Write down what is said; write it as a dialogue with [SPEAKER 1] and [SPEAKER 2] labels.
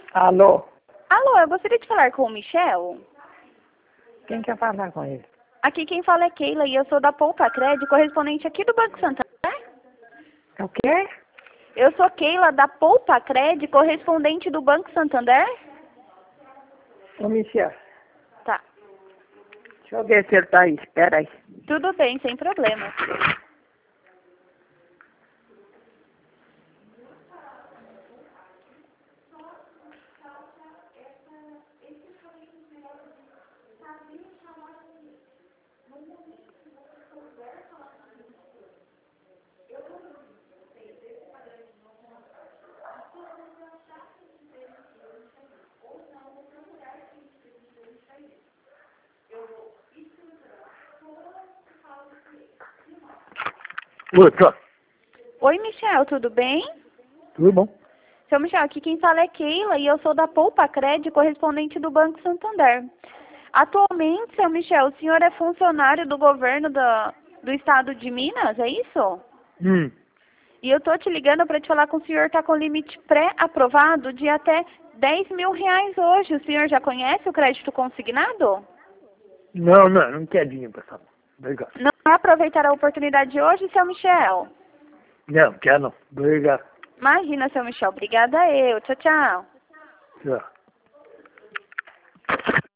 [SPEAKER 1] Alô?
[SPEAKER 2] Alô, eu gostaria de falar com o Michel.
[SPEAKER 1] Quem quer falar com ele?
[SPEAKER 2] Aqui quem fala é Keila e eu sou da Poupa Crédito, correspondente aqui do Banco Santander.
[SPEAKER 1] É o quê?
[SPEAKER 2] Eu sou Keila da Poupa Crédito, correspondente do Banco Santander.
[SPEAKER 1] Ô, Michel,
[SPEAKER 2] Tá,
[SPEAKER 1] deixa eu ver se ele tá aí. Espera aí.
[SPEAKER 2] tudo bem, sem problema.
[SPEAKER 1] Oi, tô.
[SPEAKER 2] Oi, Michel, tudo bem?
[SPEAKER 1] Tudo bom?
[SPEAKER 2] Seu Michel, aqui quem fala é Keila e eu sou da Poupa Crédito, correspondente do Banco Santander. Atualmente, seu Michel, o senhor é funcionário do governo do estado de Minas, é isso? E eu tô te ligando para te falar que o senhor está com limite pré-aprovado de até R$ 10.000 hoje. O senhor já conhece o crédito consignado?
[SPEAKER 1] Não quer dinheiro, pessoal. Obrigado.
[SPEAKER 2] Não vai aproveitar a oportunidade de hoje, seu Michel?
[SPEAKER 1] Não, quer não. Obrigado.
[SPEAKER 2] Imagina, seu Michel. Obrigada eu. Tchau, tchau.
[SPEAKER 1] Tchau.